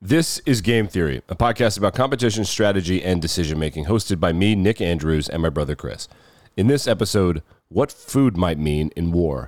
This is Game Theory, a podcast about competition, strategy, and decision-making, hosted by me, Nick Andrews, and my brother Chris. In this episode, what food might mean in war.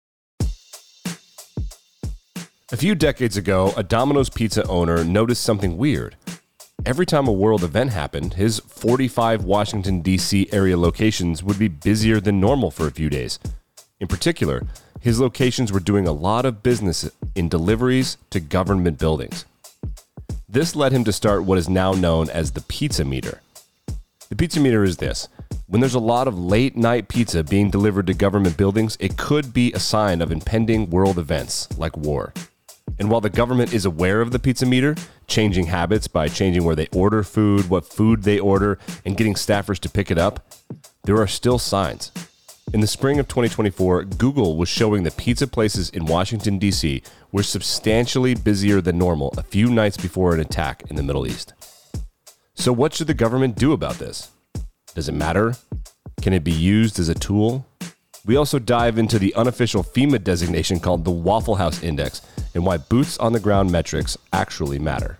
A few decades ago, a Domino's pizza owner noticed something weird. Every time a world event happened, his 45 Washington, D.C. area locations would be busier than normal for a few days. In particular, his locations were doing a lot of business in deliveries to government buildings. This led him to start what is now known as the pizza meter. The pizza meter is this. When there's a lot of late-night pizza being delivered to government buildings, it could be a sign of impending world events like war. And while the government is aware of the pizza meter, changing habits by changing where they order food, what food they order, and getting staffers to pick it up, there are still signs. In the spring of 2024, Google was showing that pizza places in Washington, D.C. were substantially busier than normal a few nights before an attack in the Middle East. So what should the government do about this? Does it matter? Can it be used as a tool? We also dive into the unofficial FEMA designation called the Waffle House Index and why boots on the ground metrics actually matter.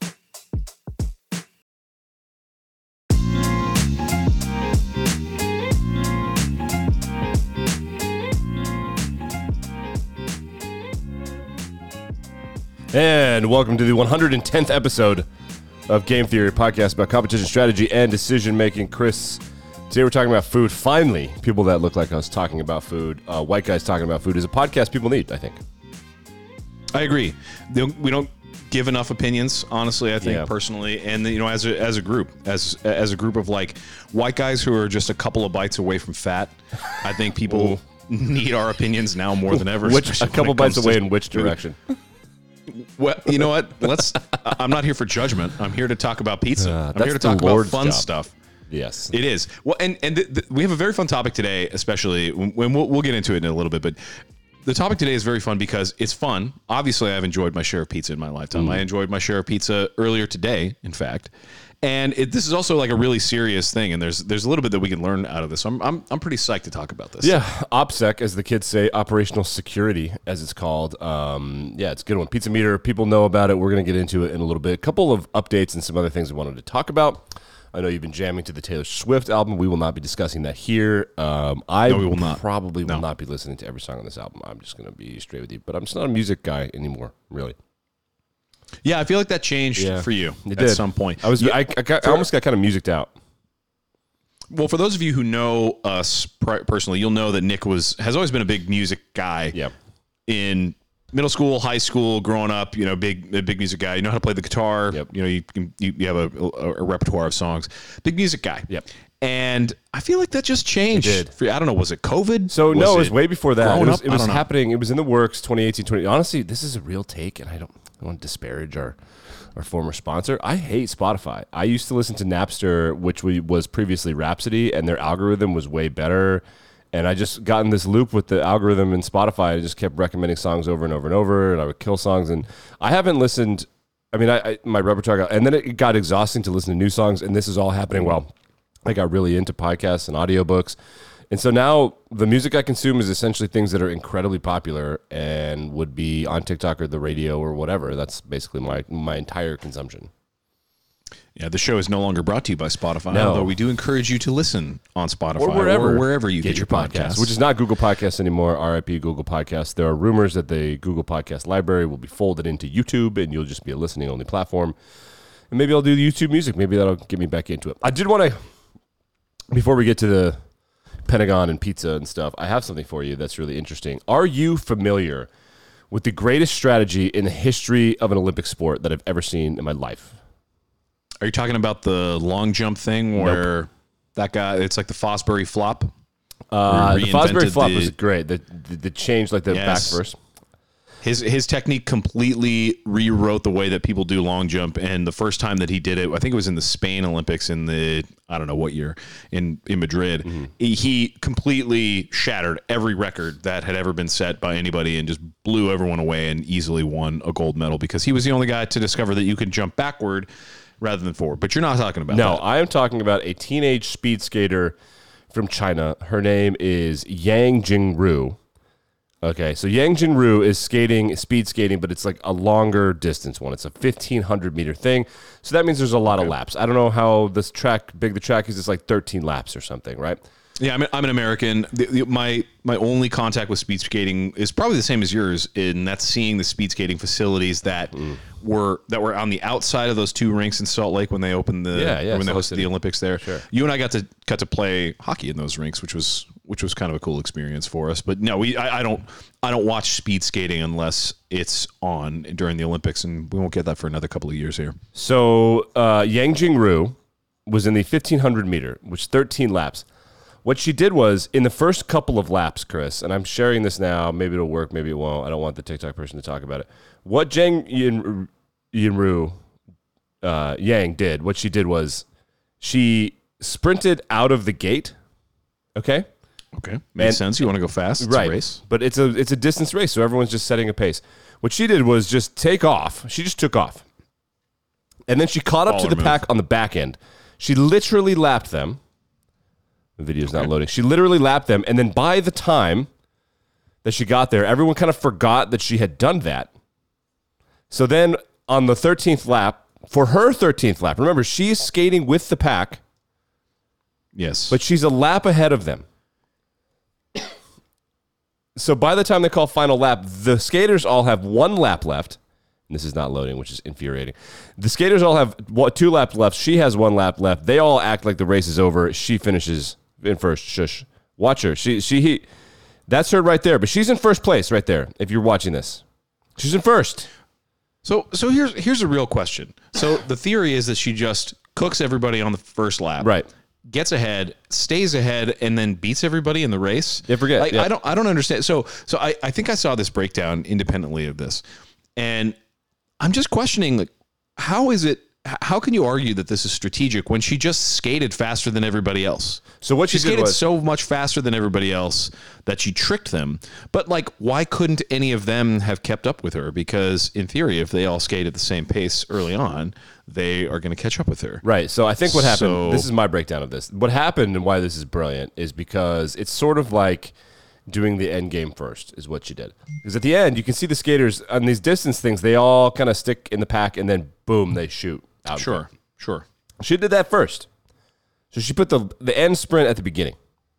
And welcome to the 110th episode of Game Theory, a podcast about competition, strategy, and decision-making. Chris, today we're talking about food. Finally, people that look like us talking about food, white guys talking about food, is a podcast people need, I think. I agree. We don't give enough opinions, honestly, I think, personally. And, you know, as a group, as a group of, like, white guys who are just a couple of bites away from fat, I think people need our opinions now more than ever. A couple bites away in which direction? Well, you know what? I'm not here for judgment. I'm here to talk about pizza. I'm here to talk Lord's about fun job. Stuff. Yes. It is. Well, and we have a very fun topic today, especially when we'll get into it in a little bit, but the topic today is very fun because it's fun. Obviously, I've enjoyed my share of pizza in my lifetime. I enjoyed my share of pizza earlier today, in fact. And this is also like a really serious thing, and there's a little bit that we can learn out of this. So I'm pretty psyched to talk about this. Yeah, OPSEC, as the kids say, operational security, as it's called. It's a good one. Pizza meter, people know about it. We're going to get into it in a little bit. A couple of updates and some other things we wanted to talk about. I know you've been jamming to the Taylor Swift album. We will not be discussing that here. We will not. Probably will not be listening to every song on this album. I'm just going to be straight with you. But I'm just not a music guy anymore, really. Yeah, I feel like that changed for you at some point. I almost got kind of musiced out. Well, for those of you who know us personally, you'll know that Nick has always been a big music guy. Yeah. In middle school, high school, growing up, you know, big music guy. You know how to play the guitar. Yep. You know, you have a repertoire of songs. Big music guy. Yep. And I feel like that just changed. It did. For you. I don't know. Was it COVID? So no, it was way before that. It was know. happening. It was in the works. 2018, 20. Honestly, this is a real take, and I don't want to disparage our former sponsor. I hate Spotify. I used to listen to Napster, which was previously Rhapsody, and their algorithm was way better. And I just got in this loop with the algorithm in Spotify. I just kept recommending songs over and over and over, and I would kill songs. And I haven't listened. I mean, my repertoire got, and then it got exhausting to listen to new songs. And this is all happening while I got really into podcasts and audiobooks. And so now the music I consume is essentially things that are incredibly popular and would be on TikTok or the radio or whatever. That's basically my entire consumption. Yeah, the show is no longer brought to you by Spotify, No. although we do encourage you to listen on Spotify Or wherever you get your podcasts. Which is not Google Podcasts anymore, RIP Google Podcasts. There are rumors that the Google Podcast library will be folded into YouTube and you'll just be a listening-only platform. And maybe I'll do the YouTube music. Maybe that'll get me back into it. I did want to, before we get to the Pentagon and pizza and stuff, I have something for you that's really interesting. Are you familiar with the greatest strategy in the history of an Olympic sport that I've ever seen in my life? Are you talking about the long jump thing where that guy, it's like the Fosbury flop? The Fosbury flop was great. The change, like the back first. His technique completely rewrote the way that people do long jump. And the first time that he did it, I think it was in the Spain Olympics in the, I don't know what year, in Madrid. Mm-hmm. He completely shattered every record that had ever been set by anybody and just blew everyone away and easily won a gold medal because he was the only guy to discover that you can jump backward rather than forward. But you're not talking about that. No, I am talking about a teenage speed skater from China. Her name is Yang Jingru. Okay, so Yang Jinru is speed skating, but it's like a longer distance one. It's a 1,500 meter thing. So that means there's a lot of laps. I don't know how big the track is. It's like 13 laps or something, right? Yeah, I'm an American. My only contact with speed skating is probably the same as yours, and that's seeing the speed skating facilities that were on the outside of those two rinks in Salt Lake when they opened when they hosted the Olympics there. Sure. You and I got to play hockey in those rinks, which was kind of a cool experience for us. But no, I don't watch speed skating unless it's on during the Olympics, and we won't get that for another couple of years here. So Yang Jingru was in the 1,500 meter, which 13 laps. What she did was, in the first couple of laps, Chris, and I'm sharing this now, maybe it'll work, maybe it won't. I don't want the TikTok person to talk about it. What Yang did, what she did was, she sprinted out of the gate, okay? Okay, makes sense. You want to go fast, it's right? A race. But it's a distance race, so everyone's just setting a pace. What she did was just take off. She just took off, and then she caught up to the pack on the back end. She literally lapped them. The video's not loading. She literally lapped them, and then by the time that she got there, everyone kind of forgot that she had done that. So then on the 13th lap, for her 13th lap, remember, she's skating with the pack. Yes. But she's a lap ahead of them. So by the time they call final lap, the skaters all have 1 lap left. And this is not loading, which is infuriating. The skaters all have 2 laps left. She has 1 lap left. They all act like the race is over. She finishes in first. Shush. Watch her. That's her right there. But she's in first place right there, if you're watching this. She's in first. So here's a real question. So the theory is that she just cooks everybody on the first lap. Right. Gets ahead, stays ahead, and then beats everybody in the race. Yeah, forget. Like, yeah. I don't understand. So I think I saw this breakdown independently of this. And I'm just questioning, like, how can you argue that this is strategic when she just skated faster than everybody else? So what she she did skated was, so much faster than everybody else that she tricked them. But like, why couldn't any of them have kept up with her? Because in theory, if they all skate at the same pace early on, they are going to catch up with her. Right. So I think what happened, this is my breakdown of this. What happened and why this is brilliant is because it's sort of like doing the end game first is what she did. Because at the end, you can see the skaters on these distance things, they all kind of stick in the pack and then boom, they shoot out. Sure. She did that first. So she put the end sprint at the beginning.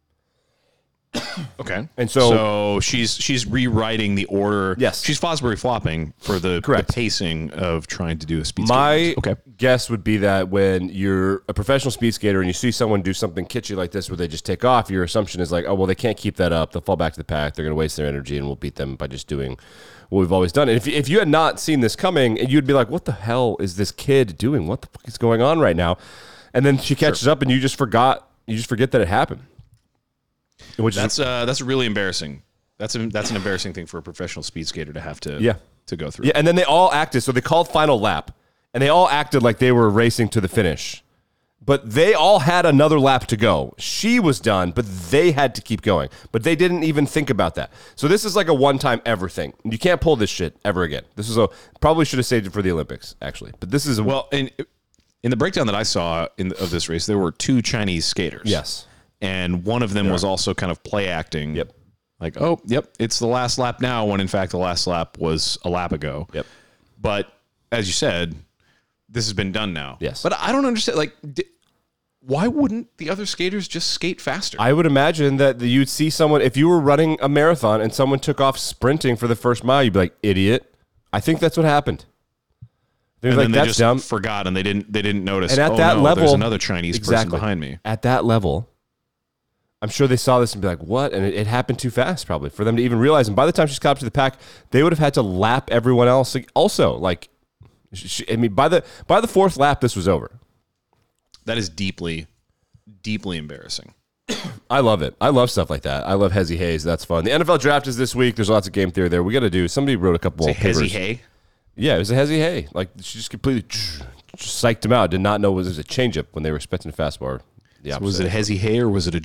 Okay. And so she's rewriting the order. Yes. She's Fosbury flopping for the pacing of trying to do a speed My skate. guess would be that when you're a professional speed skater and you see someone do something kitschy like this where they just take off, your assumption is like, oh, well, they can't keep that up. They'll fall back to the pack. They're going to waste their energy and we'll beat them by just doing what we've always done. And if you had not seen this coming, you'd be like, what the hell is this kid doing? What the fuck is going on right now? And then she catches up and you just forget that it happened. That's really embarrassing. That's an embarrassing thing for a professional speed skater to have to go through. Yeah, and then they all acted. So they called final lap, and they all acted like they were racing to the finish. But they all had another lap to go. She was done, but they had to keep going. But they didn't even think about that. So this is like a one-time ever thing. You can't pull this shit ever again. This is probably should have saved it for the Olympics, actually. But this is in the breakdown that I saw of this race, there were 2 Chinese skaters. Yes. And one of them was also kind of play acting. Yep. Like, oh, yep, it's the last lap now, when in fact the last lap was a lap ago. Yep. But as you said, this has been done now. Yes. But I don't understand, like, why wouldn't the other skaters just skate faster? I would imagine that you'd see someone, if you were running a marathon and someone took off sprinting for the first mile, you'd be like, idiot. I think that's what happened. And like, then they that's just dumb. forgot and they didn't notice. And at that level, there's another Chinese person behind me. At that level, I'm sure they saw this and be like, what? And it happened too fast probably for them to even realize. And by the time she's caught up to the pack, they would have had to lap everyone else. Also, like, by the 4th lap, this was over. That is deeply, deeply embarrassing. I love it. I love stuff like that. I love Hezzy Hayes. That's fun. The NFL draft is this week. There's lots of game theory there. We got to do. Somebody wrote a couple of papers. Hezzy Hay? Yeah, it was a Hezzy Hay. Like, she just completely just psyched him out. Did not know it was a changeup when they were expecting a fastball. So was it a Hezzy Hay or was it a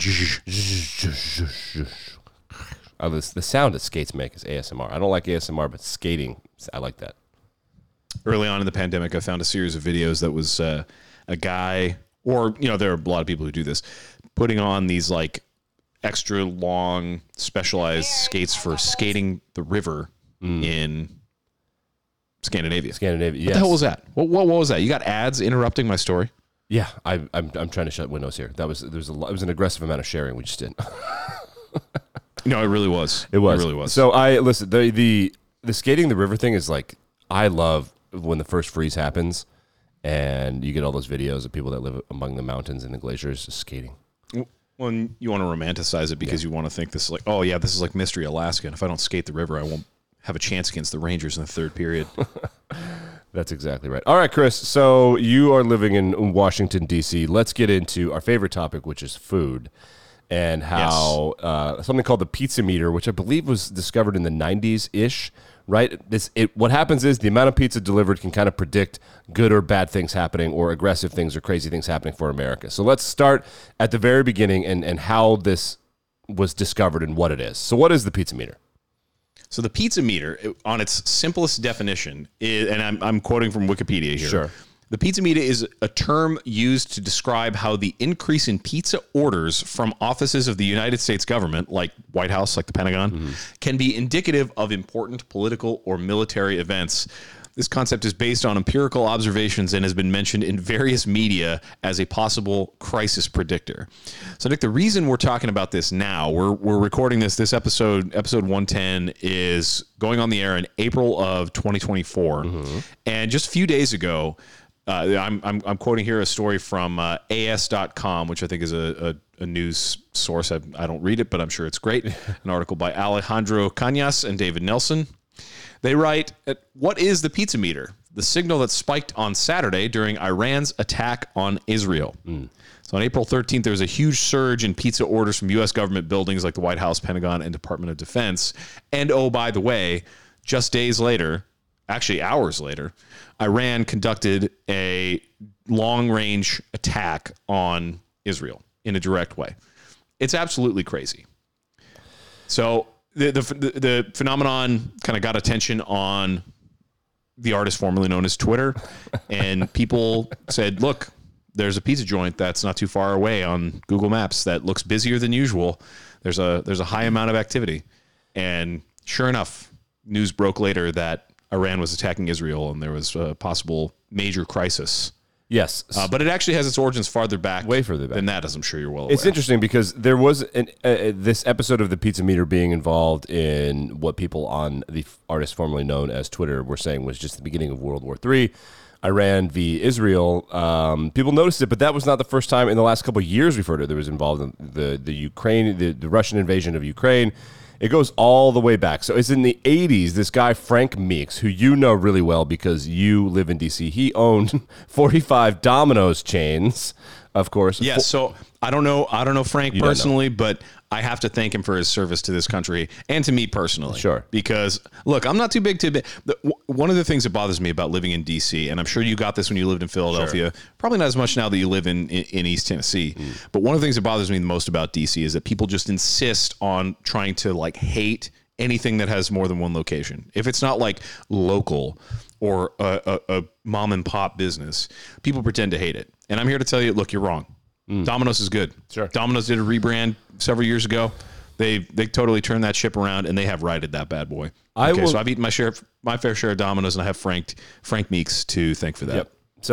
the sound that skates make is ASMR. I don't like ASMR, but skating, I like that. Early on in the pandemic, I found a series of videos that was a guy, or there are a lot of people who do this, putting on these like extra long specialized skates for skating the river in Scandinavia. Scandinavia, yes. What the hell was that? What was that? You got ads interrupting my story? Yeah, I'm trying to shut windows here. It was an aggressive amount of sharing we just did. No, it really was. It was. It really was. So listen, the skating the river thing is like, I love when the first freeze happens and you get all those videos of people that live among the mountains and the glaciers just skating. Well, you want to romanticize it because you want to think this is like, oh yeah, this is like Mystery Alaska, and if I don't skate the river, I won't have a chance against the Rangers in the third period. That's exactly right. All right, Chris. So you are living in Washington, D.C. Let's get into our favorite topic, which is food, and how something called the pizza meter, which I believe was discovered in the 90s-ish, right? What happens is the amount of pizza delivered can kind of predict good or bad things happening or aggressive things or crazy things happening for America. So let's start at the very beginning and how this was discovered and what it is. So what is the pizza meter? So the pizza meter, on its simplest definition, is, and I'm quoting from Wikipedia here. Sure. The pizza meter is a term used to describe how the increase in pizza orders from offices of the United States government, like White House, like the Pentagon, can be indicative of important political or military events. This concept is based on empirical observations and has been mentioned in various media as a possible crisis predictor. So, Nick, the reason we're talking about this now, we're recording this episode 110 is going on the air in April of 2024. And just a few days ago, I'm quoting here a story from AS.com, which I think is a news source. I don't read it, but I'm sure it's great. An article by Alejandro Cañas and David Nelson. They write, what is the pizza meter? The signal that spiked on Saturday during Iran's attack on Israel. So on April 13th, there was a huge surge in pizza orders from U.S. government buildings like the White House, Pentagon, and Department of Defense. And oh, by the way, just days later, actually hours later, Iran conducted a long-range attack on Israel in a direct way. It's absolutely crazy. So the phenomenon kind of got attention on the artist formerly known as Twitter, and people said, look, there's a pizza joint that's not too far away on Google Maps that looks busier than usual. There's a high amount of activity. And sure enough, news broke later that Iran was attacking Israel and there was a possible major crisis. Yes. But it actually has its origins farther back. Way further back. Than that, as I'm sure you're well aware. It's interesting because there was this episode of the Pizza Meter being involved in what people on the artist formerly known as Twitter were saying was just the beginning of World War III. Iran v. Israel. People noticed it, but that was not the first time in the last couple of years we've heard it. There was involved in the Ukraine, the Russian invasion of Ukraine. It goes all the way back. So it's in the 80s, this guy, Frank Meeks, who you know really well because you live in D.C., he owned 45 Domino's chains, of course. Yeah, so I don't know Frank personally, but I have to thank him for his service to this country and to me personally. Sure. Because, look, I'm not too big to... One of the things that bothers me about living in D.C., and I'm sure you got this when you lived in Philadelphia, probably not as much now that you live in East Tennessee, but one of the things that bothers me the most about D.C. is that people just insist on trying to, like, hate anything that has more than one location. If it's not, like, local or a mom-and-pop business, people pretend to hate it. And I'm here to tell you, look, you're wrong. Domino's is good. Sure. Domino's did a rebrand several years ago. They totally turned that ship around, and they have righted that bad boy. So I've eaten my fair share of Domino's, and I have Frank Meeks to thank for that. Yep.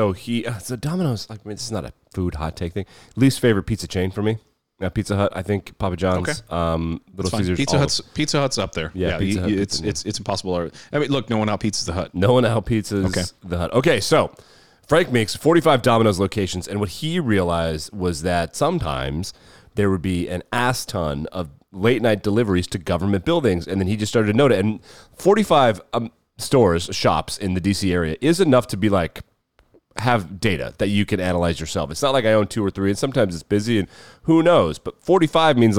So Domino's, like, this is not a food hot take thing. Least favorite pizza chain for me. Pizza Hut, I think. Papa John's, Little Caesars. Pizza Hut's up there. Yeah, Pizza Hut, it's impossible. I mean, look, no one out pizzas the Hut. No one out pizzas the Hut. Okay, so Frank makes 45 Domino's locations, and what he realized was that sometimes there would be an ass ton of late night deliveries to government buildings, and then he just started to note it. And 45 shops in the DC area is enough to be like, have data that you can analyze yourself. It's not like I own 2 or 3, and sometimes it's busy, and who knows? But 45 means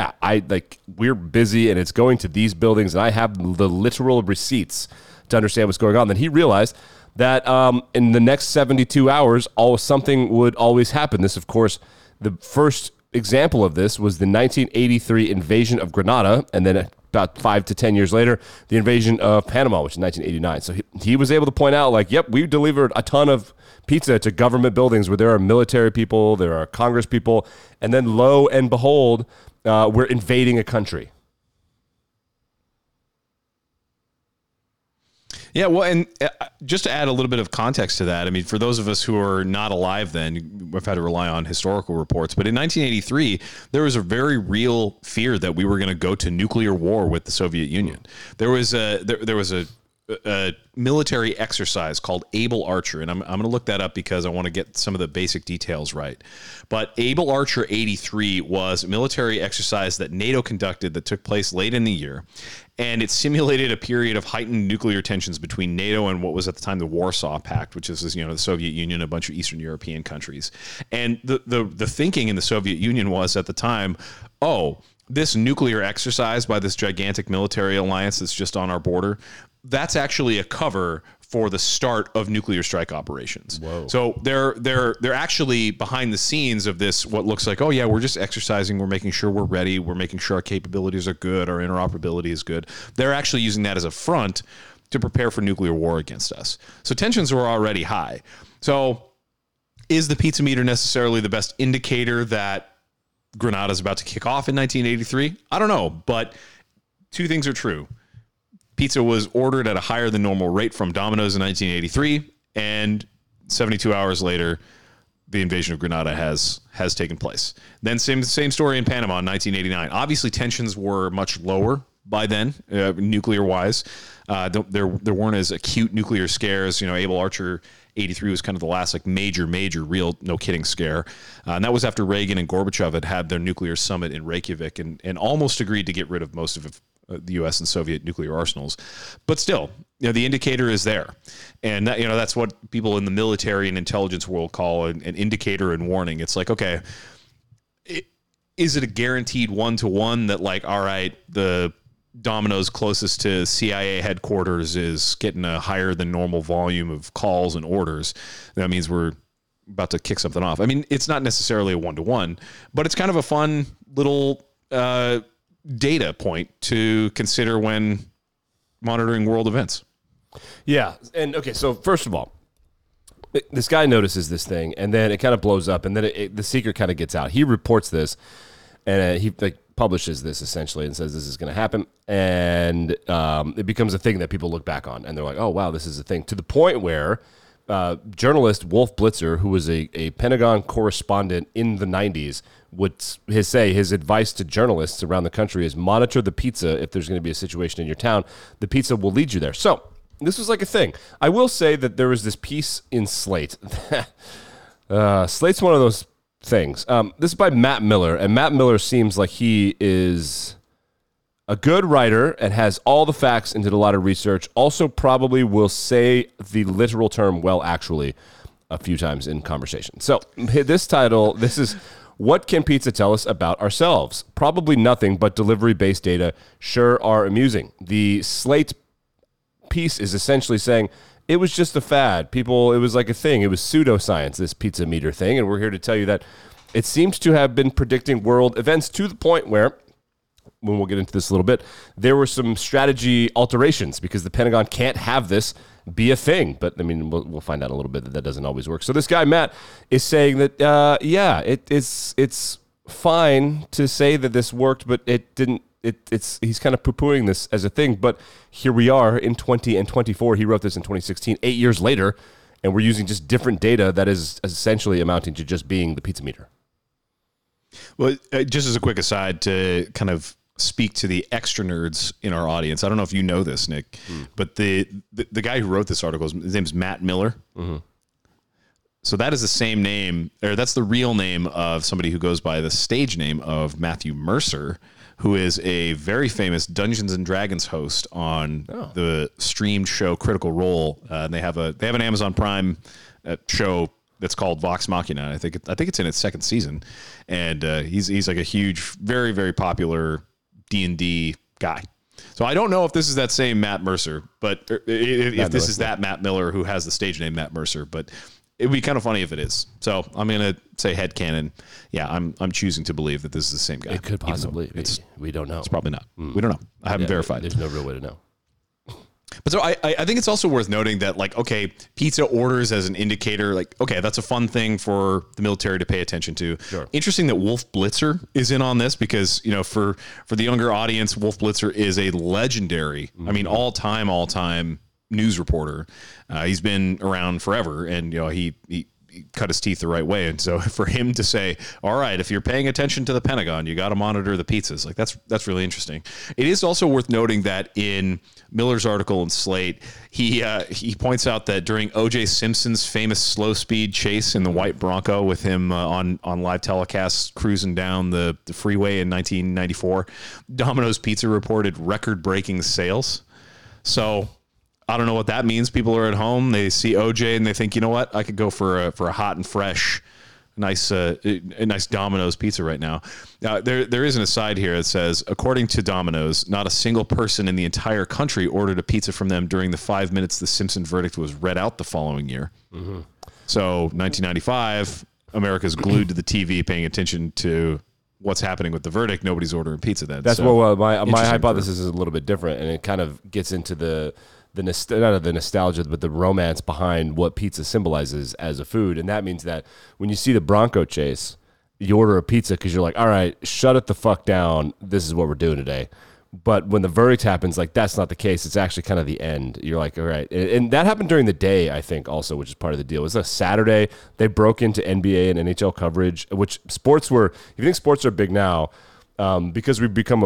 we're busy, and it's going to these buildings, and I have the literal receipts to understand what's going on. Then he realized that in the next 72 hours, something would always happen. This, of course, the first example of this was the 1983 invasion of Grenada, and then about 5 to 10 years later, the invasion of Panama, which is 1989. So he was able to point out, like, yep, we delivered a ton of pizza to government buildings where there are military people, there are Congress people, and then lo and behold, we're invading a country. Yeah, well, and just to add a little bit of context to that, I mean, for those of us who are not alive then, we've had to rely on historical reports. But in 1983, there was a very real fear that we were going to go to nuclear war with the Soviet Union. There was a military exercise called Able Archer, and I'm going to look that up because I want to get some of the basic details right. But Able Archer 83 was a military exercise that NATO conducted that took place late in the year, and it simulated a period of heightened nuclear tensions between NATO and what was at the time the Warsaw Pact, which is the Soviet Union, a bunch of Eastern European countries. And the thinking in the Soviet Union was at the time, this nuclear exercise by this gigantic military alliance that's just on our border, that's actually a cover for the start of nuclear strike operations. Whoa. So they're actually behind the scenes of this, what looks like, we're just exercising, we're making sure we're ready, we're making sure our capabilities are good, our interoperability is good. They're actually using that as a front to prepare for nuclear war against us. So tensions were already high. So is the pizza meter necessarily the best indicator that Grenada is about to kick off in 1983? I don't know, but two things are true. Pizza was ordered at a higher than normal rate from Domino's in 1983, and 72 hours later, the invasion of Grenada has taken place. Then same story in Panama in 1989. Obviously, tensions were much lower by then, nuclear-wise. There weren't as acute nuclear scares. Able Archer 83 was kind of the last major, real, no kidding scare. And that was after Reagan and Gorbachev had their nuclear summit in Reykjavik and almost agreed to get rid of most of the U.S. and Soviet nuclear arsenals. But still, the indicator is there. And that, that's what people in the military and intelligence world call an indicator and warning. It's like, okay, is it a guaranteed one-to-one that all right, the Domino's closest to CIA headquarters is getting a higher than normal volume of calls and orders? That means we're about to kick something off. I mean, it's not necessarily a one-to-one, but it's kind of a fun little data point to consider when monitoring world events. Yeah. And okay, so first of all, this guy notices this thing, and then it kind of blows up, and then the secret kind of gets out. He reports this, and he publishes this essentially and says this is going to happen, and it becomes a thing that people look back on, and they're like, oh, wow, this is a thing, to the point where journalist Wolf Blitzer, who was a Pentagon correspondent in the 90s, would say his advice to journalists around the country is monitor the pizza. If there's going to be a situation in your town, the pizza will lead you there. So this was like a thing. I will say that there was this piece in Slate. Slate's one of those things. This is by Matt Miller, and Matt Miller seems like he is a good writer and has all the facts and did a lot of research. Also probably will say the literal term, well, actually, a few times in conversation. So this title, this is, what can pizza tell us about ourselves? Probably nothing, but delivery-based data sure are amusing. The Slate piece is essentially saying it was just a fad. It was like a thing. It was pseudoscience, this pizza meter thing, and we're here to tell you that it seems to have been predicting world events to the point where, when we'll get into this a little bit, there were some strategy alterations because the Pentagon can't have this be a thing. But I mean, we'll find out a little bit that doesn't always work. So this guy, Matt, is saying that, it's fine to say that this worked, but it didn't. He's kind of poo-pooing this as a thing. But here we are in 2024. He wrote this in 2016, 8 years later, and we're using just different data that is essentially amounting to just being the pizza meter. Well, just as a quick aside to kind of speak to the extra nerds in our audience. I don't know if you know this, Nick, but the guy who wrote this article, his name's Matt Miller. Mm-hmm. So that is the same name, or that's the real name of somebody who goes by the stage name of Matthew Mercer, who is a very famous Dungeons and Dragons host on the streamed show Critical Role. And they have an Amazon Prime show that's called Vox Machina. I think it's in its second season, and he's like a huge, very, very popular D&D guy. So I don't know if this is that same Matt Mercer, but if this is that Matt Miller who has the stage name Matt Mercer, but it would be kind of funny if it is. So I'm going to say headcanon. Yeah, I'm choosing to believe that this is the same guy. It could possibly be. We don't know. It's probably not. We don't know. I haven't verified. There's no real way to know. But so I think it's also worth noting that, like, okay, pizza orders as an indicator, like, okay, that's a fun thing for the military to pay attention to. Sure. Interesting that Wolf Blitzer is in on this because, you know, for the younger audience, Wolf Blitzer is a legendary, I mean, all-time news reporter. He's been around forever, and, you know, he cut his teeth the right way. And so for him to say, all right, if you're paying attention to the Pentagon, you got to monitor the pizzas. Like that's really interesting. It is also worth noting that in Miller's article in Slate, he points out that during O.J. Simpson's famous slow speed chase in the white Bronco with him on live telecasts cruising down the freeway in 1994, Domino's Pizza reported record-breaking sales. So I don't know what that means. People are at home, they see OJ and they think, you know what, I could go for a hot and fresh, nice Domino's pizza right now. There is an aside here that says, according to Domino's, not a single person in the entire country ordered a pizza from them during the 5 minutes the Simpson verdict was read out the following year. Mm-hmm. So 1995, America's glued to the TV, paying attention to what's happening with the verdict. Nobody's ordering pizza then. That's what my hypothesis is a little bit different, and it kind of gets into the not the nostalgia, but the romance behind what pizza symbolizes as a food. And that means that when you see the Bronco chase, you order a pizza because you're like, all right, shut it the fuck down. This is what we're doing today. But when the verdict happens, like, that's not the case. It's actually kind of the end. You're like, all right. And that happened during the day, I think, also, which is part of the deal. It was a Saturday. They broke into NBA and NHL coverage, which sports were, if you think sports are big now, because we've become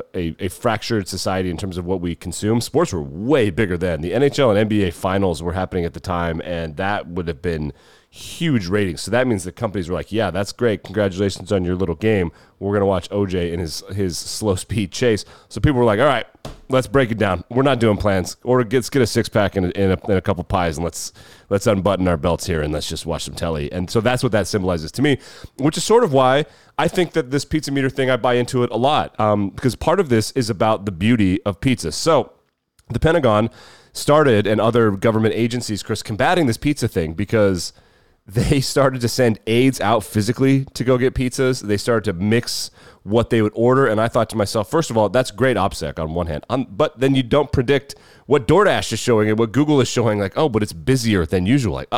a fractured society in terms of what we consume, sports were way bigger then. The NHL and NBA finals were happening at the time, and that would have been huge ratings. So that means the companies were like, yeah, that's great. Congratulations on your little game. We're going to watch OJ in his slow speed chase. So people were like, all right, let's break it down. We're not doing plans. Or let's get a six-pack and a couple pies, and let's unbutton our belts here, and let's just watch some telly. And so that's what that symbolizes to me, which is sort of why I think that this pizza meter thing, I buy into it a lot, because part of this is about the beauty of pizza. So the Pentagon started, and other government agencies, Chris, combating this pizza thing because they started to send aides out physically to go get pizzas. They started to mix what they would order. And I thought to myself, first of all, that's great OPSEC on one hand. But then you don't predict what DoorDash is showing and what Google is showing. Like, oh, but it's busier than usual. Like,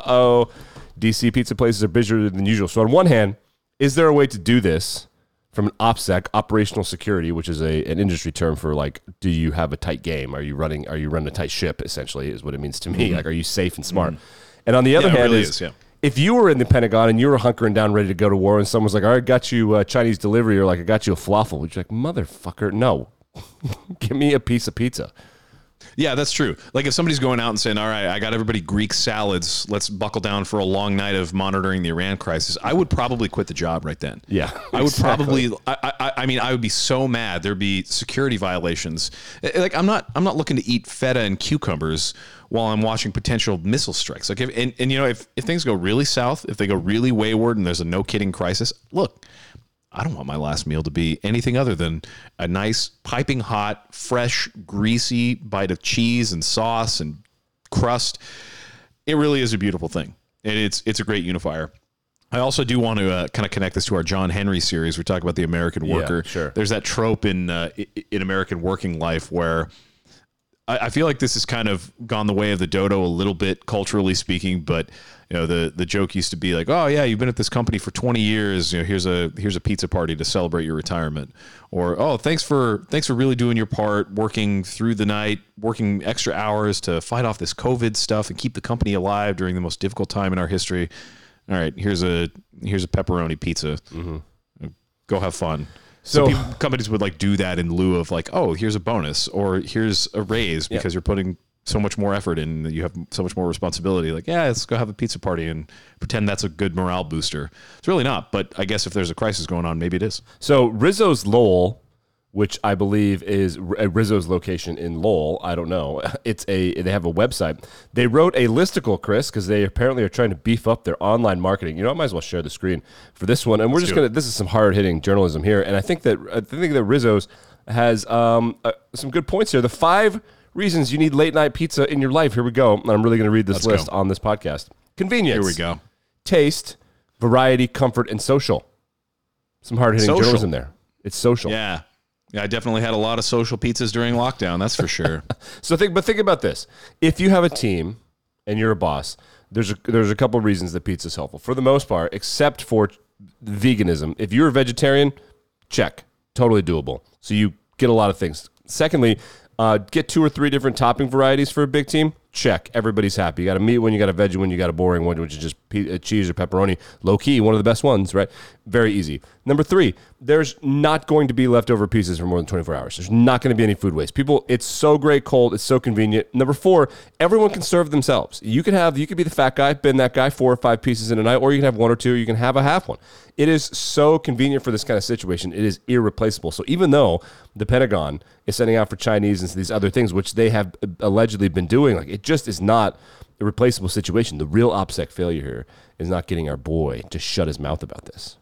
DC pizza places are busier than usual. So on one hand, is there a way to do this from an OPSEC, operational security, which is an industry term for, like, do you have a tight game? Are you running a tight ship, essentially, is what it means to me. Mm-hmm. Like, are you safe and smart? Mm-hmm. And on the other hand, if you were in the Pentagon and you were hunkering down ready to go to war and someone's like, all right, got you Chinese delivery, or like, I got you a falafel, which you're like, motherfucker, no. Give me a piece of pizza. Yeah, that's true. Like, if somebody's going out and saying, all right, I got everybody Greek salads, let's buckle down for a long night of monitoring the Iran crisis, I would probably quit the job right then. Yeah, I would probably, I mean, I would be so mad. There'd be security violations. Like, I'm not looking to eat feta and cucumbers while I'm watching potential missile strikes. Like, if things go really south, if they go really wayward and there's a no kidding crisis, look, I don't want my last meal to be anything other than a nice, piping hot, fresh, greasy bite of cheese and sauce and crust. It really is a beautiful thing. And it's a great unifier. I also do want to kind of connect this to our John Henry series. We talk about the American worker. Yeah, sure. There's that trope in American working life where I feel like this has kind of gone the way of the dodo a little bit, culturally speaking, but you know, the joke used to be like, oh yeah, you've been at this company for 20 years, you know, here's a pizza party to celebrate your retirement. Or, oh, thanks for really doing your part, working through the night, working extra hours to fight off this COVID stuff and keep the company alive during the most difficult time in our history. All right, here's a pepperoni pizza. Mm-hmm. Go have fun. So companies would like do that in lieu of like, oh, here's a bonus or here's a raise because you're putting so much more effort in, you have so much more responsibility. Like, yeah, let's go have a pizza party and pretend that's a good morale booster. It's really not, but I guess if there's a crisis going on, maybe it is. So Rizzo's Lowell, which I believe is Rizzo's location in Lowell, I don't know. They have a website. They wrote a listicle, Chris, because they apparently are trying to beef up their online marketing. You know, I might as well share the screen for this one, and we're just gonna. This is some hard hitting journalism here, and I think that Rizzo's has some good points here. The 5 reasons you need late night pizza in your life. Here we go. And I'm really going to read this list on this podcast. Convenience. Here we go. Taste, variety, comfort, and social. Some hard hitting journalism there. It's social. Yeah. Yeah, I definitely had a lot of social pizzas during lockdown. That's for sure. So think about this. If you have a team and you're a boss, there's a couple of reasons that pizza is helpful. For the most part, except for veganism, if you're a vegetarian, check, totally doable. So you get a lot of things. Secondly, get 2 or 3 different topping varieties for a big team. Check. Everybody's happy. You got a meat one, you got a veggie one, you got a boring one, which is just cheese or pepperoni. Low key, one of the best ones, right? Very easy. Number 3, there's not going to be leftover pieces for more than 24 hours. There's not going to be any food waste. People, it's so great cold. It's so convenient. Number 4, everyone can serve themselves. You could be the fat guy, bin that guy 4 or 5 pieces in a night, or you can have 1 or 2, you can have a half one. It is so convenient for this kind of situation. It is irreplaceable. So even though the Pentagon is sending out for Chinese and these other things, which they have allegedly been doing, like, it just is not a replaceable situation. The real OPSEC failure here is not getting our boy to shut his mouth about this.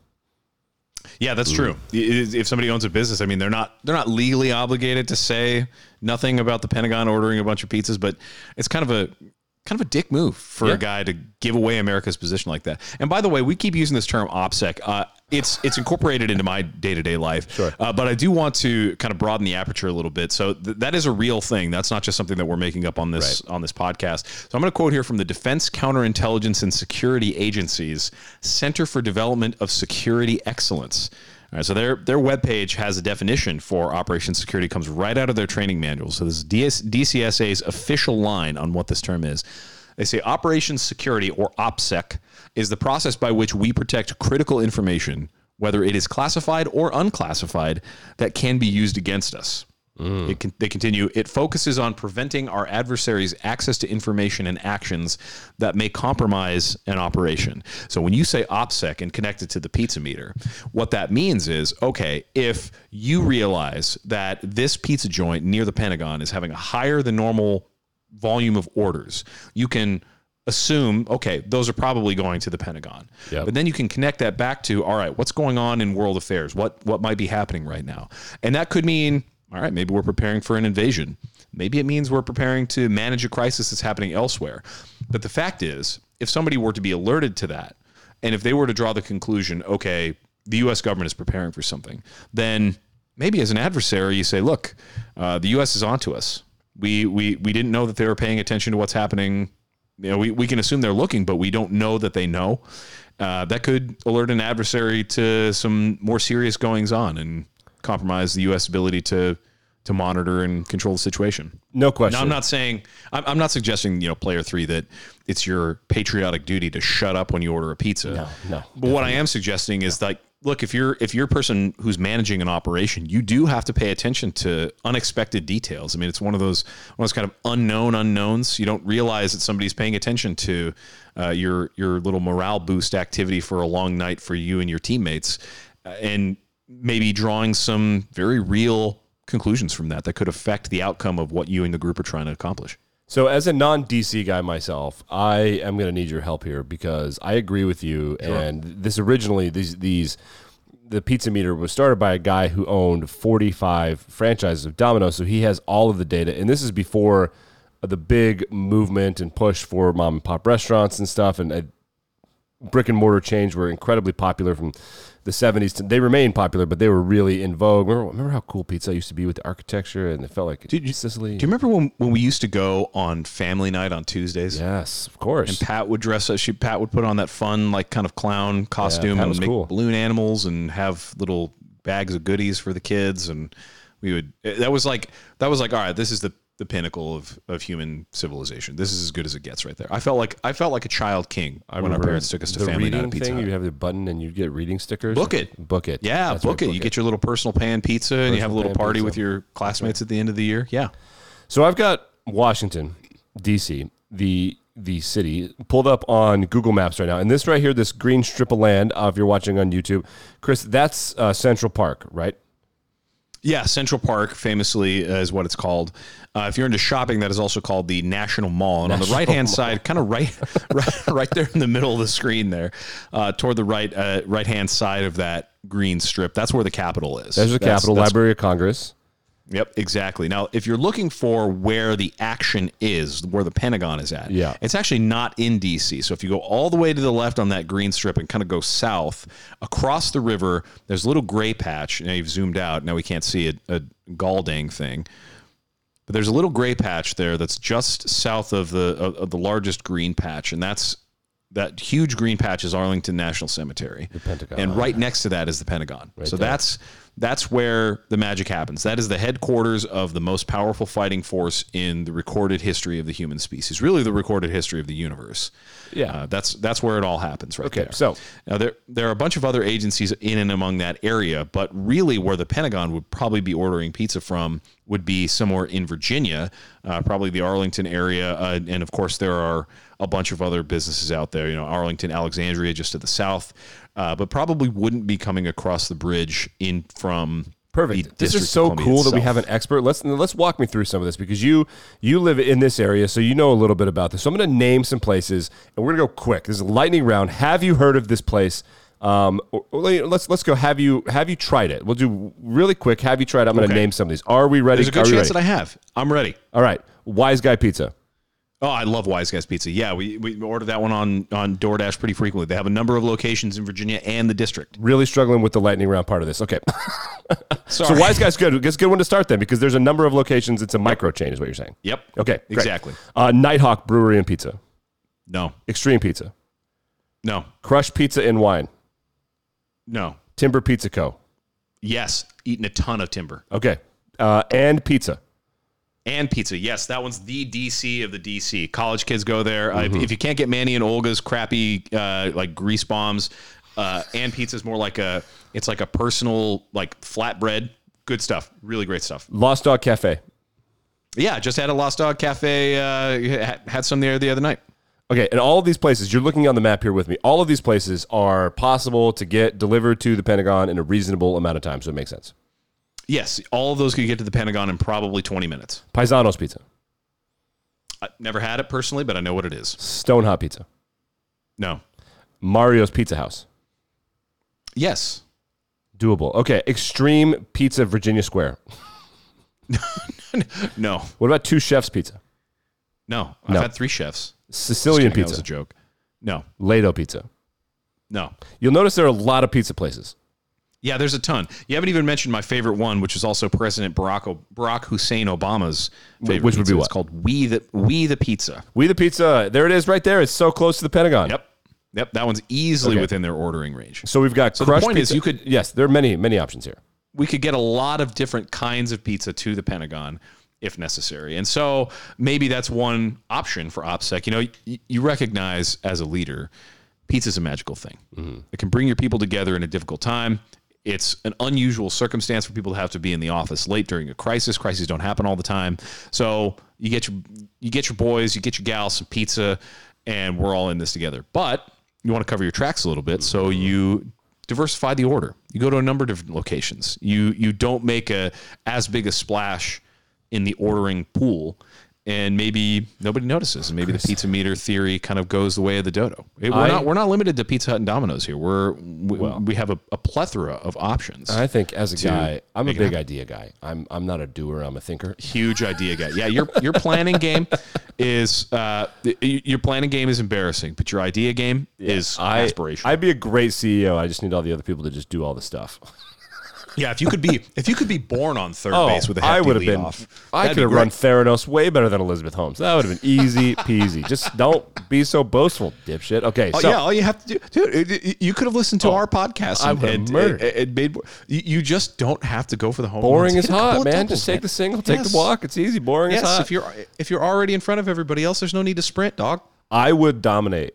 Yeah, that's true. If somebody owns a business, I mean, they're not legally obligated to say nothing about the Pentagon ordering a bunch of pizzas, but it's kind of a dick move for a guy to give away America's position like that. And by the way, we keep using this term OPSEC. It's incorporated into my day-to-day life. Sure. But I do want to kind of broaden the aperture a little bit. So that is a real thing. That's not just something that we're making up on this podcast. So I'm going to quote here from the Defense Counterintelligence and Security Agency's Center for Development of Security Excellence. All right, so their webpage has a definition for Operation Security, comes right out of their training manual. So this is DCSA's official line on what this term is. They say Operation Security, or OPSEC, is the process by which we protect critical information, whether it is classified or unclassified, that can be used against us. They continue, it focuses on preventing our adversaries' access to information and actions that may compromise an operation. So when you say OPSEC and connect it to the pizza meter, what that means is, okay, if you realize that this pizza joint near the Pentagon is having a higher than normal volume of orders, you can assume, okay, those are probably going to the Pentagon. Yep. But then you can connect that back to, all right, what's going on in world affairs? What might be happening right now? And that could mean, all right, maybe we're preparing for an invasion. Maybe it means we're preparing to manage a crisis that's happening elsewhere. But the fact is, if somebody were to be alerted to that, and if they were to draw the conclusion, okay, the U.S. government is preparing for something, then maybe as an adversary, you say, look, the U.S. is onto us. We didn't know that they were paying attention to what's happening. You know, we can assume they're looking, but we don't know that they know. That could alert an adversary to some more serious goings on and compromise the U.S. ability to monitor and control the situation. No question. Now, I'm not suggesting, player 3, that it's your patriotic duty to shut up when you order a pizza. No. But what I am suggesting is, like, look, if you're a person who's managing an operation, you do have to pay attention to unexpected details. I mean, it's one of those kind of unknown unknowns. You don't realize that somebody's paying attention to your little morale boost activity for a long night for you and your teammates, and maybe drawing some very real conclusions from that could affect the outcome of what you and the group are trying to accomplish. So as a non-DC guy myself, I am going to need your help here, because I agree with you. Sure. And this originally, the pizza meter was started by a guy who owned 45 franchises of Domino's. So he has all of the data. And this is before the big movement and push for mom and pop restaurants and stuff. And brick and mortar chains were incredibly popular from the 70s. They remain popular, but they were really in vogue. Remember how cool pizza used to be with the architecture, and it felt like Sicily? Do you remember when we used to go on family night on Tuesdays? Yes, of course. And Pat would dress up. Pat would put on that fun, like, kind of clown costume and make balloon animals and have little bags of goodies for the kids. And that was like, all right, this is the pinnacle of human civilization. This is as good as it gets right there. I felt like a child king when our parents took us to family night at Pizza Hut. You have the button and you get reading stickers. Book it. Yeah, book it. You get your little personal pan pizza and you have a little party with your classmates at the end of the year. Yeah. So I've got Washington, D.C., the city, pulled up on Google Maps right now. And this right here, this green strip of land, if you're watching on YouTube, Chris, that's Central Park, right? Yeah, Central Park famously is what it's called. If you're into shopping, that is also called the National Mall. And on the right-hand side, kind of right there in the middle of the screen there, toward the right-hand side of that green strip, that's where the Capitol is. There's the Capitol, Library of Congress. Yep, exactly. Now, if you're looking for where the action is, where the Pentagon is at, it's actually not in D.C. So if you go all the way to the left on that green strip and kind of go south, across the river, there's a little gray patch. Now you've zoomed out. Now we can't see a gall dang thing. But there's a little gray patch there that's just south of the largest green patch, and that huge green patch is Arlington National Cemetery. The Pentagon. And right next to that is the Pentagon. Right so there. that's where the magic happens. That is the headquarters of the most powerful fighting force in the recorded history of the human species, really the recorded history of the universe. Yeah. That's where it all happens right there. So now there are a bunch of other agencies in and among that area, but really where the Pentagon would probably be ordering pizza from would be somewhere in Virginia, probably the Arlington area. And of course, there are a bunch of other businesses out there, Arlington, Alexandria, just to the south, but probably wouldn't be coming across the bridge in from. Perfect. This is so cool that we have an expert. Let's walk me through some of this, because you live in this area, so you know a little bit about this. So I'm going to name some places, and we're going to go quick. This is a lightning round. Have you heard of this place? Let's go. Have you tried it? We'll do really quick. Have you tried it? I'm going to name some of these. Are we ready? There's a good chance that I have. I'm ready. All right. Wise Guy Pizza. Oh, I love Wise Guys Pizza. Yeah, we order that one on DoorDash pretty frequently. They have a number of locations in Virginia and the district. Really struggling with the lightning round part of this. Okay. Sorry. So Wise Guy's good. It's a good one to start then, because there's a number of locations. It's a micro chain is what you're saying. Yep. Okay. Great. Exactly. Nighthawk Brewery and Pizza. No. Extreme Pizza. No. Crush Pizza and Wine. No. Timber Pizza Co. Yes. Eating a ton of timber. Okay. And Pizza. And pizza. Yes, that one's the DC of the DC. College kids go there. If you can't get Manny and Olga's crappy like grease bombs, and pizza is more like it's like a personal like flatbread. Good stuff. Really great stuff. Lost Dog Cafe. Yeah, just had a Lost Dog Cafe. Had some there the other night. Okay, and all of these places, you're looking on the map here with me, all of these places are possible to get delivered to the Pentagon in a reasonable amount of time, so it makes sense. Yes, all of those could get to the Pentagon in probably 20 minutes. Paisano's Pizza. I never had it personally, but I know what it is. Stone Hot Pizza. No. Mario's Pizza House. Yes. Doable. Okay, Extreme Pizza Virginia Square. No. What about Two Chefs Pizza? No. I've had 3 chefs. Sicilian That was Pizza. a joke. No. Lado Pizza. No. You'll notice there are a lot of pizza places. Yeah, there's a ton. You haven't even mentioned my favorite one, which is also President Barack Hussein Obama's favorite. Which would pizza. be what? It's called We the Pizza. We the Pizza. There it is right there. It's so close to the Pentagon. Yep. That one's easily within their ordering range. So we've got So crushed the point pizza. is, you could Yes, there are many options here. we could get a lot of different kinds of pizza to the Pentagon if necessary. And so maybe that's one option for OPSEC. You recognize as a leader, pizza's a magical thing. It can bring your people together in a difficult time. It's an unusual circumstance for people to have to be in the office late during a crisis. Crises don't happen all the time. So you get your boys, you get your gals some pizza, and we're all in this together. But you want to cover your tracks a little bit, so you diversify the order. You go to a number of different locations. You don't make as big a splash in the ordering pool, and maybe nobody notices, and maybe the pizza meter theory kind of goes the way of the dodo. We're not limited to Pizza Hut and Domino's here. We have a plethora of options. I think as a guy, I'm a big idea guy. I'm not a doer. I'm a thinker. Huge idea guy. Yeah, your planning game is embarrassing, but your idea game is aspirational. I'd be a great CEO. I just need all the other people to just do all the stuff. Yeah, if you could be born on third base with a hefty I would have been. leadoff, I could have run Theranos way better than Elizabeth Holmes. That would have been easy peasy. Just don't be so boastful, dipshit. Okay, so all you have to do, dude, you could have listened to our podcast and you just don't have to go for the home boring runs. is hot, man. Just take the single, take the walk. It's easy. Boring is hot. If you're already in front of everybody else, there's no need to sprint, dog. I would dominate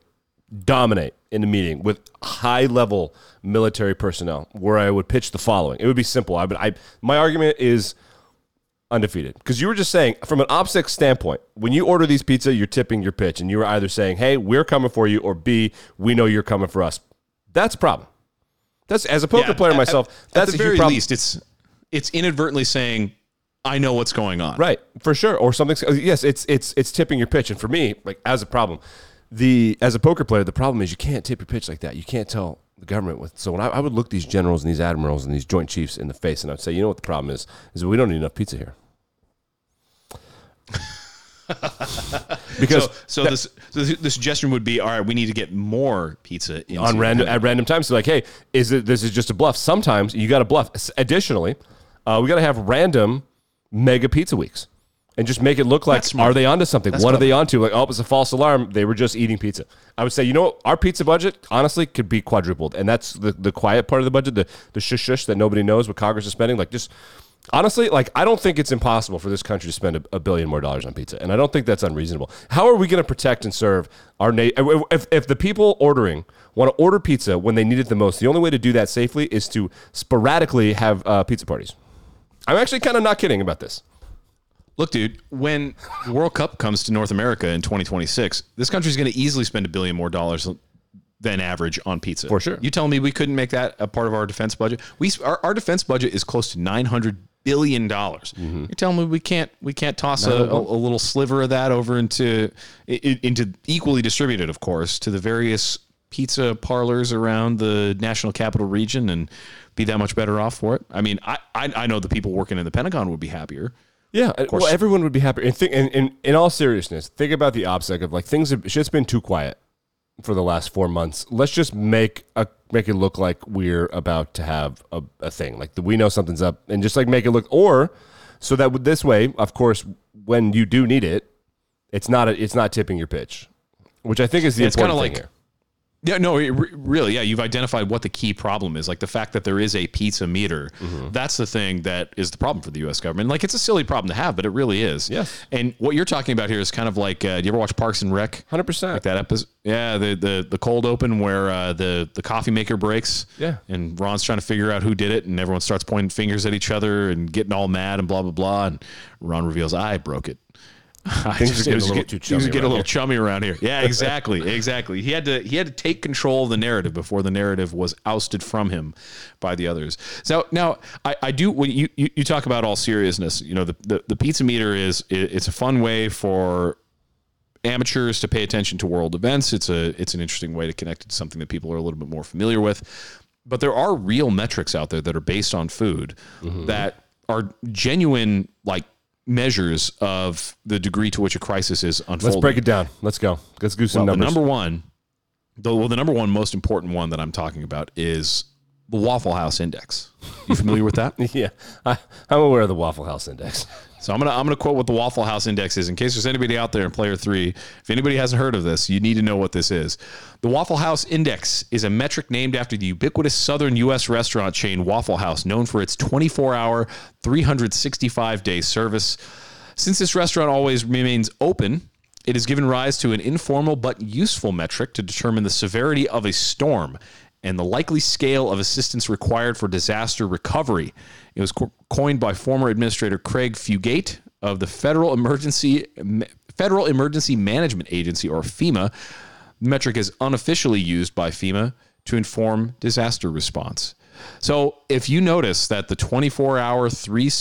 in the meeting with high-level military personnel, where I would pitch the following. It would be simple. My argument is undefeated, because you were just saying, from an OPSEC standpoint, when you order these pizza, you're tipping your pitch, and you were either saying, "Hey, we're coming for you," or B, "We know you're coming for us." That's a problem. That's, as a poker player myself, that's at the a huge very problem. least. It's inadvertently saying, "I know what's going on." Right, for sure, or something. Yes, it's tipping your pitch, and for me, like as a problem. As a poker player, the problem is you can't tip your pitch like that. You can't tell the government with. So when I would look these generals and these admirals and these joint chiefs in the face, and I'd say, you know what the problem is that we don't need enough pizza here. Because the suggestion would be, all right, we need to get more pizza at random times. So like, hey, this is just a bluff? Sometimes you got to bluff. Additionally, we got to have random mega pizza weeks and just make it look like, are they onto something? What are they onto? Like, oh, it's a false alarm. They were just eating pizza. I would say, you know what? Our pizza budget, honestly, could be quadrupled. And that's the quiet part of the budget, the shush that nobody knows what Congress is spending. Like, just honestly, like, I don't think it's impossible for this country to spend $1 billion more on pizza. And I don't think that's unreasonable. How are we going to protect and serve our nation? If the people ordering want to order pizza when they need it the most, the only way to do that safely is to sporadically have pizza parties. I'm actually kind of not kidding about this. Look, dude, when the World Cup comes to North America in 2026, this country is going to easily spend $1 billion more than average on pizza. For sure. You telling me we couldn't make that a part of our defense budget? Our defense budget is close to $900 billion. Mm-hmm. You're telling me we can't toss a little sliver of that over into equally distributed, of course, to the various pizza parlors around the National Capital Region and be that much better off for it? I mean, I know the people working in the Pentagon would be happier. Yeah, well, everyone would be happier. And in all seriousness, think about the OPSEC of like shit's been too quiet for the last 4 months. Let's just make it look like we're about to have a thing. Like we know something's up, and just like make it look, or so that this way, of course, when you do need it, it's not tipping your pitch, which I think is the important thing here. Yeah, no, really, yeah. You've identified what the key problem is. Like the fact that there is a pizza meter, that's the thing that is the problem for the U.S. government. Like it's a silly problem to have, but it really is. Yes. And what you're talking about here is kind of like, do you ever watch Parks and Rec? 100%. Like that episode? Yeah, the cold open where the coffee maker breaks. Yeah. And Ron's trying to figure out who did it, and everyone starts pointing fingers at each other and getting all mad and blah, blah, blah. And Ron reveals, I broke it. Things get a little chummy around here. Yeah, exactly. He had to take control of the narrative before the narrative was ousted from him by the others. So now I do, when you talk about all seriousness, you know, the pizza meter it's a fun way for amateurs to pay attention to world events. It's an interesting way to connect it to something that people are a little bit more familiar with. But there are real metrics out there that are based on food that are genuine, like, measures of the degree to which a crisis is unfolding. Let's break it down. Let's go. Let's do some numbers. The number one most important one that I'm talking about is the Waffle House Index. You familiar with that? Yeah, I'm aware of the Waffle House Index. So I'm gonna quote what the Waffle House Index is in case there's anybody out there in Player 3. If anybody hasn't heard of this, you need to know what this is. The Waffle House Index is a metric named after the ubiquitous southern U.S. restaurant chain Waffle House, known for its 24-hour, 365-day service. Since this restaurant always remains open, it has given rise to an informal but useful metric to determine the severity of a storm and the likely scale of assistance required for disaster recovery. It was coined by former Administrator Craig Fugate of the Federal Emergency Management Agency, or FEMA. The metric is unofficially used by FEMA to inform disaster response. So if you notice that the 24 hours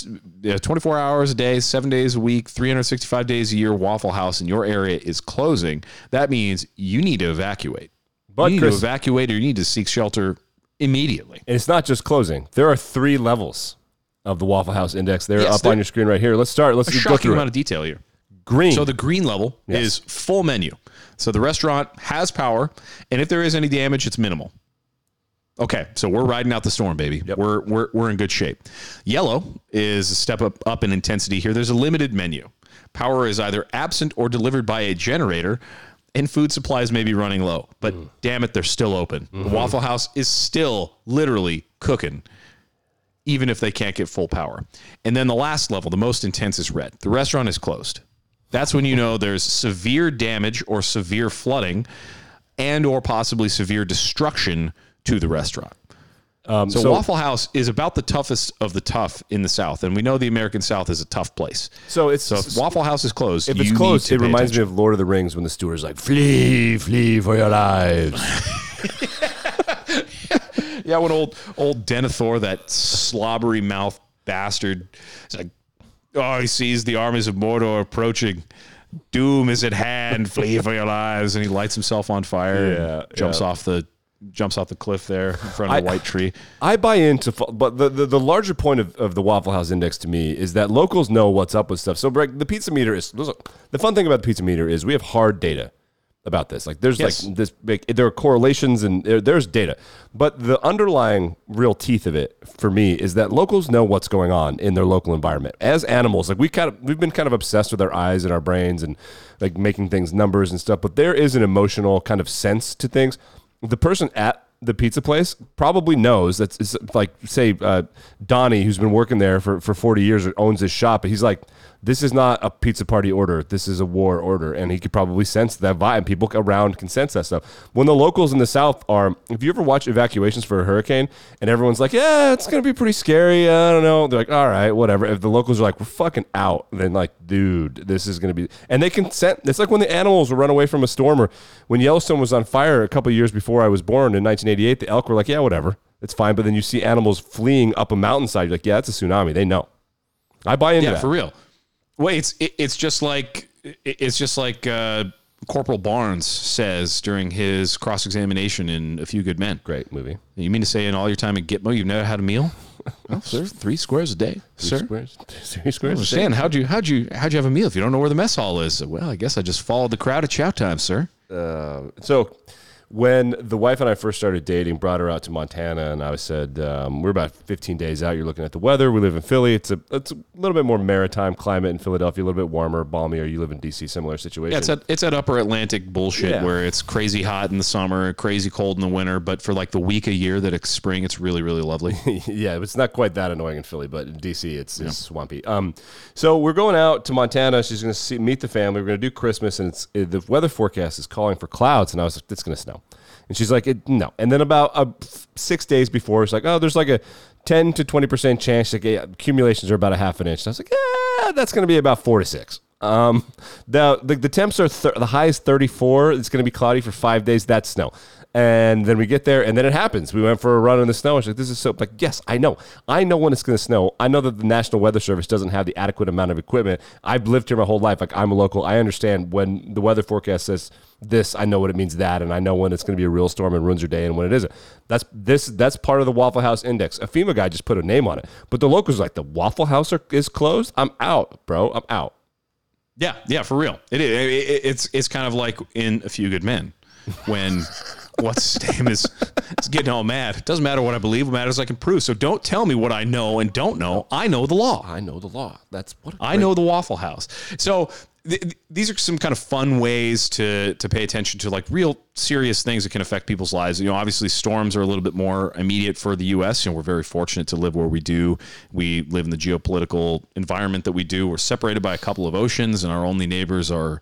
a day, 7 days a week, 365 days a year Waffle House in your area is closing, that means you need to evacuate. But you need Chris, to evacuate, or you need to seek shelter immediately. And it's not just closing. There are 3 levels of the Waffle House Index. They're up on your screen right here. Let's start. Let's a go shocking through amount of detail here. Green. So the green level is full menu. So the restaurant has power, and if there is any damage, it's minimal. Okay, so we're riding out the storm, baby. Yep. We're in good shape. Yellow is a step up in intensity here. There's a limited menu. Power is either absent or delivered by a generator, and food supplies may be running low. But damn it, they're still open. The Waffle House is still literally cooking, even if they can't get full power. And then the last level, the most intense, is red. The restaurant is closed. That's when you know there's severe damage or severe flooding and or possibly severe destruction to the restaurant. So Waffle House is about the toughest of the tough in the South, and we know the American South is a tough place. So if Waffle House is closed, if it's closed, it reminds me of Lord of the Rings when the steward's like, "Flee, flee for your lives." Yeah, when old Denethor, that slobbery mouth bastard, is like, oh, he sees the armies of Mordor approaching. Doom is at hand. Flee for your lives, and he lights himself on fire. And jumps off the jumps off the cliff there in front of the white tree. I buy into, but the larger point of the Waffle House Index to me is that locals know what's up with stuff. So the pizza meter is, the fun thing about the pizza meter is we have hard data about this. Like there's like this big, there are correlations and there's data, but the underlying real teeth of it for me is that locals know what's going on in their local environment. As animals, like we've been kind of obsessed with our eyes and our brains and like making things numbers and stuff, but there is an emotional kind of sense to things. The person at the pizza place probably knows that it's like, say, Donnie, who's been working there for 40 years or owns his shop. He's like, this is not a pizza party order. This is a war order. And he could probably sense that vibe. And people around can sense that stuff. When the locals in the South are, if you ever watch evacuations for a hurricane and everyone's like, yeah, it's going to be pretty scary. I don't know. They're like, all right, whatever. If the locals are like, we're fucking out, then like, dude, this is going to be, and they can sense. It's like when the animals will run away from a storm, or when Yellowstone was on fire a couple of years before I was born in 1988, the elk were like, yeah, whatever. It's fine. But then you see animals fleeing up a mountainside. You're like, yeah, it's a tsunami. They know. I buy into that. Yeah, for real. Well, it's just like Corporal Barnes says during his cross-examination in A Few Good Men. Great movie. You mean to say in all your time at Gitmo you've never had a meal? Well, sir, 3 squares a day, sir. 3 squares. I understand. How'd you have a meal if you don't know where the mess hall is? Well, I guess I just followed the crowd at chow time, sir. So when the wife and I first started dating, brought her out to Montana, and I said, we're about 15 days out. You're looking at the weather. We live in Philly. It's a little bit more maritime climate in Philadelphia, a little bit warmer, balmier. You live in D.C., similar situation. Yeah, it's that upper Atlantic bullshit where it's crazy hot in the summer, crazy cold in the winter, but for like the week a year that it's spring, it's really, really lovely. Yeah, it's not quite that annoying in Philly, but in D.C., it's swampy. So we're going out to Montana. She's going to meet the family. We're going to do Christmas, and the weather forecast is calling for clouds, and I was like, it's going to snow. And she's like, no. And then about 6 days before, it's like, oh, there's like a 10 to 20% chance. Like, accumulations are about a half an inch. And I was like, that's going to be about 4 to 6. The temps are, the high is 34. It's going to be cloudy for 5 days. That's snow. And then we get there, and then it happens. We went for a run in the snow. It's like, this is so, like, yes, I know when it's going to snow. I know that the National Weather Service doesn't have the adequate amount of equipment. I've lived here my whole life. Like, I'm a local. I understand when the weather forecast says this, I know what it means that, and I know when it's going to be a real storm and ruins your day and when it isn't. That's part of the Waffle House Index. A FEMA guy just put a name on it. But the locals are like, the Waffle House is closed? I'm out, bro. I'm out. Yeah, for real. It is. It's kind of like in A Few Good Men when what's his name is getting all mad. It doesn't matter what I believe. What matters is I can prove. So don't tell me what I know and don't know. I know the law. I know the law. That's what I know the Waffle House. So these are some kind of fun ways to pay attention to like real serious things that can affect people's lives. You know, obviously storms are a little bit more immediate for the U.S. You know, we're very fortunate to live where we do. We live in the geopolitical environment that we do. We're separated by a couple of oceans, and our only neighbors are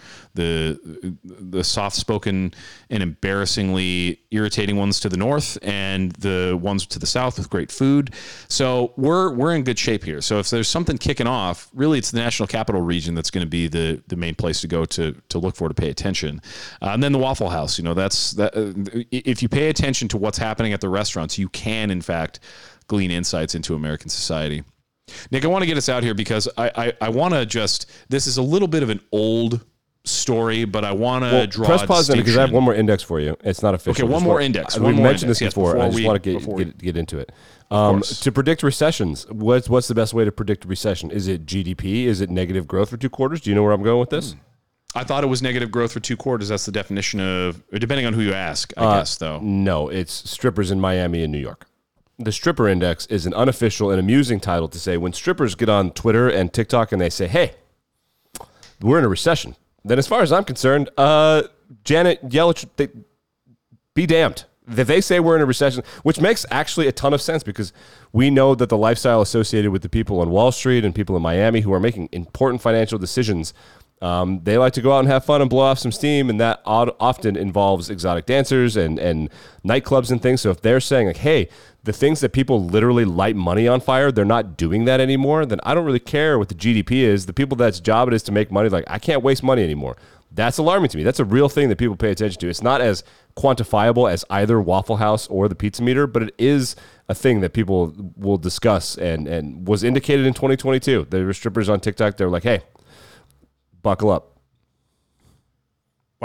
the soft-spoken and embarrassingly irritating ones to the north, and the ones to the south with great food. So we're in good shape here. So if there's something kicking off, really it's the National Capital Region that's going to be the main place to go to look for, to pay attention. And then the Waffle House, you know, if you pay attention to what's happening at the restaurants, you can, in fact, glean insights into American society. Nick, I want to get us out here because I want to this is a little bit of an old story, but I want to draw press pause then because I have one more index for you. It's not official. Okay, one more index. We mentioned this before. I just want to get into it. To predict recessions, what's the best way to predict a recession? Is it GDP? Is it negative growth for 2 quarters? Do you know where I'm going with this? I thought it was negative growth for 2 quarters. That's the definition of, depending on who you ask, I guess, though. No, it's strippers in Miami and New York. The stripper index is an unofficial and amusing title to say when strippers get on Twitter and TikTok and they say, hey, we're in a recession, then as far as I'm concerned, Janet Yellen, be damned. If they say we're in a recession, which makes actually a ton of sense because we know that the lifestyle associated with the people on Wall Street and people in Miami who are making important financial decisions, they like to go out and have fun and blow off some steam, and that often involves exotic dancers and nightclubs and things. So if they're saying, like, hey, the things that people literally light money on fire, they're not doing that anymore, then I don't really care what the GDP is. The people that's job it is to make money, like, I can't waste money anymore. That's alarming to me. That's a real thing that people pay attention to. It's not as quantifiable as either Waffle House or the pizza meter, but it is a thing that people will discuss and was indicated in 2022. There were strippers on TikTok. They were like, hey, buckle up. Wow.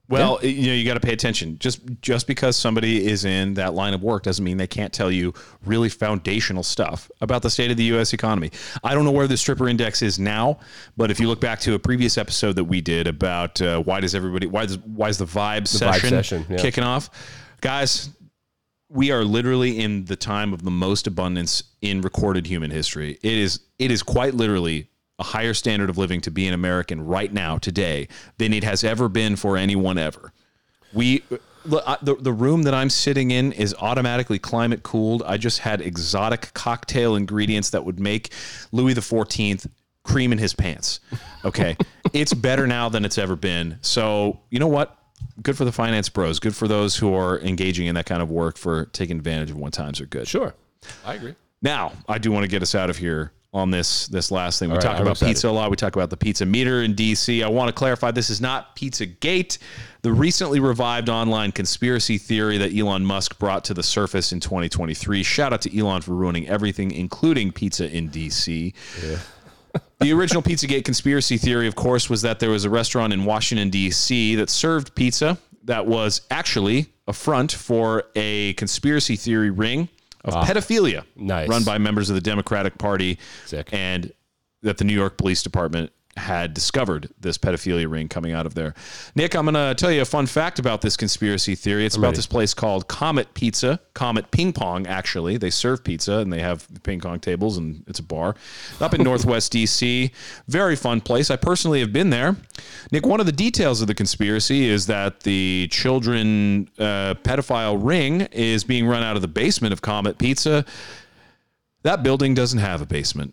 Well, you got to pay attention. Just because somebody is in that line of work doesn't mean they can't tell you really foundational stuff about the state of the U.S. economy. I don't know where the stripper index is now, but if you look back to a previous episode that we did about why is the vibe session kicking off, guys, we are literally in the time of the most abundance in recorded human history. It is quite literally a higher standard of living to be an American right now, today, than it has ever been for anyone ever. The room that I'm sitting in is automatically climate cooled. I just had exotic cocktail ingredients that would make Louis XIV cream in his pants. Okay. It's better now than it's ever been. So you know what? Good for the finance bros. Good for those who are engaging in that kind of work for taking advantage of when times are good. Sure. I agree. Now, I do want to get us out of here on this last thing. We talk about pizza a lot. We talk about the pizza meter in D.C. I want to clarify, this is not Pizzagate, the recently revived online conspiracy theory that Elon Musk brought to the surface in 2023. Shout out to Elon for ruining everything, including pizza in D.C. Yeah. The original Pizzagate conspiracy theory, of course, was that there was a restaurant in Washington, D.C. that served pizza that was actually a front for a conspiracy theory ring of pedophilia run by members of the Democratic Party. Sick. And that the New York Police Department had discovered this pedophilia ring coming out of there. Nick, I'm going to tell you a fun fact about this conspiracy theory. It's about this place called Comet Pizza, Comet Ping Pong, actually. They serve pizza, and they have ping pong tables, and it's a bar up in Northwest D.C. Very fun place. I personally have been there. Nick, one of the details of the conspiracy is that the children pedophile ring is being run out of the basement of Comet Pizza. That building doesn't have a basement.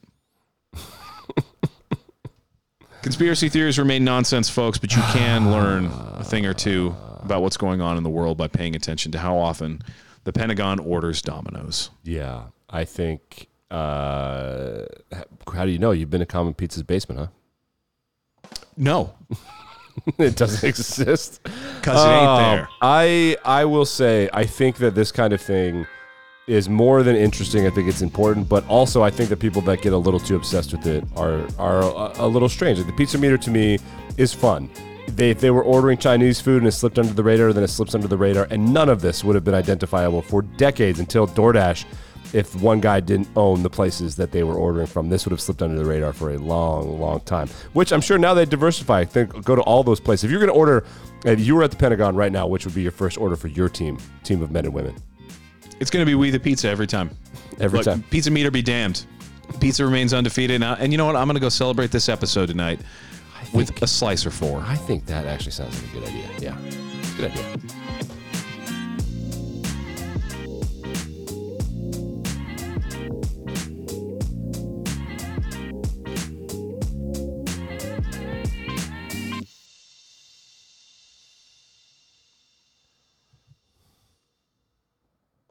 Conspiracy theories remain nonsense, folks, but you can learn a thing or two about what's going on in the world by paying attention to how often the Pentagon orders Domino's. Yeah, I think... how do you know? You've been to Comet Pizza's basement, huh? No. It doesn't exist? Because it ain't there. I will say, I think that this kind of thing is more than interesting. I think it's important, but also I think that people that get a little too obsessed with it are a little strange. Like the pizza meter to me is fun. If they were ordering Chinese food and it slipped under the radar, then it slips under the radar, and none of this would have been identifiable for decades until DoorDash. If one guy didn't own the places that they were ordering from, this would have slipped under the radar for a long, long time, which I'm sure now they diversify. Go to all those places. If you're going to order, if you were at the Pentagon right now, which would be your first order for your team of men and women? It's going to be We the Pizza every time. Every time. Pizza meter be damned. Pizza remains undefeated now. And you know what? I'm going to go celebrate this episode tonight with a slice or four. I think that actually sounds like a good idea. Yeah, good idea.